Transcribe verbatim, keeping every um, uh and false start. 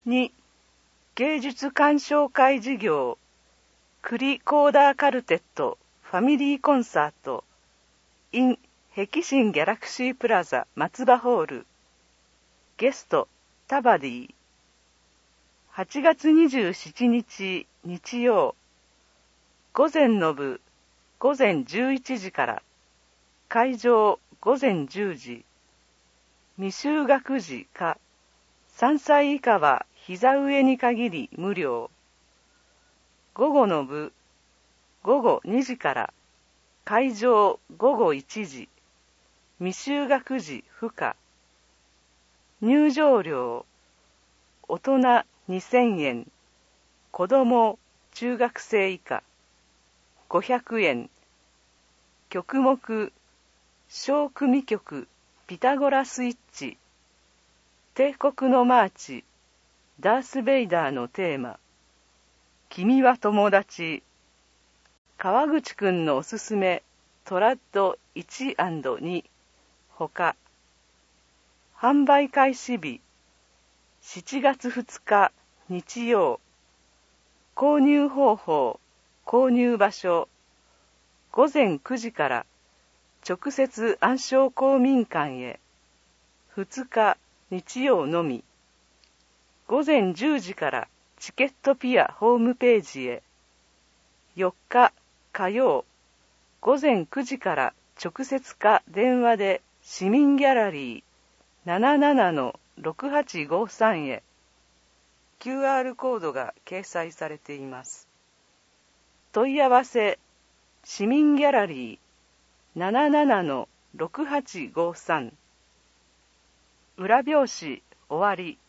に、芸術鑑賞会事業クリコーダーカルテットファミリーコンサート in 碧新ギャラクシープラザ松葉ホール。ゲストタバディ。はちがつにじゅうしちにち日曜、午前の部午前じゅういちじから、会場午前じゅうじ。未就学児かさんさい以下は膝上に限り無料。午後の部午後にじから、会場午後いちじ。未就学児不可。入場料大人にせんえん、子供中学生以下ごひゃくえん。曲目小組曲ピタゴラスイッチ、帝国のマーチ、ダース・ベイダーのテーマ、君は友達、川口くんのおすすめトラッドいちアンドにほか。販売開始日しちがつふつか日曜。購入方法、購入場所午前くじから直接暗証公民館へ。ふつか日曜のみ。午前じゅうじからチケットピアホームページへ。よっか火曜、午前くじから直接か電話で市民ギャラリー ななななのろくはちごさん へ。キューアール コードが掲載されています。問い合わせ市民ギャラリー ななななのろくはちごさん。裏表紙終わり。